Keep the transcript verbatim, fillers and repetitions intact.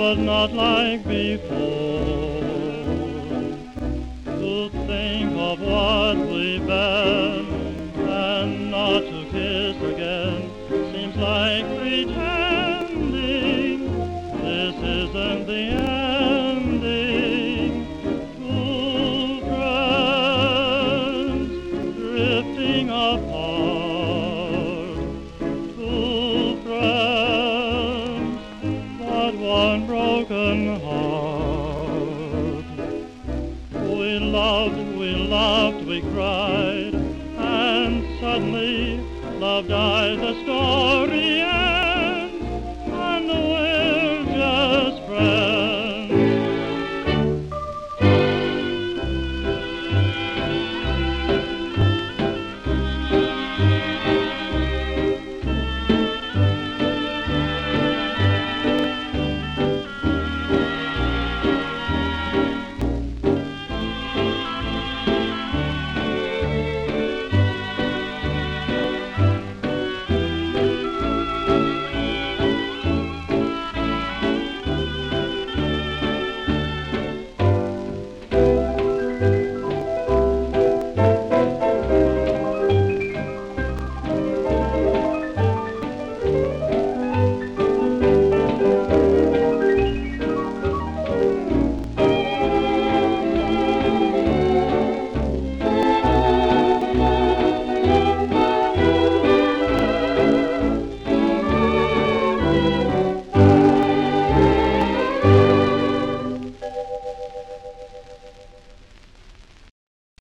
but not like before. To think of what we've been and not to kiss again seems like pretending this isn't the ending. Two friends drifting apart, two friends but one broken heart. We loved, we loved, we cried, and suddenly love died, the story ends.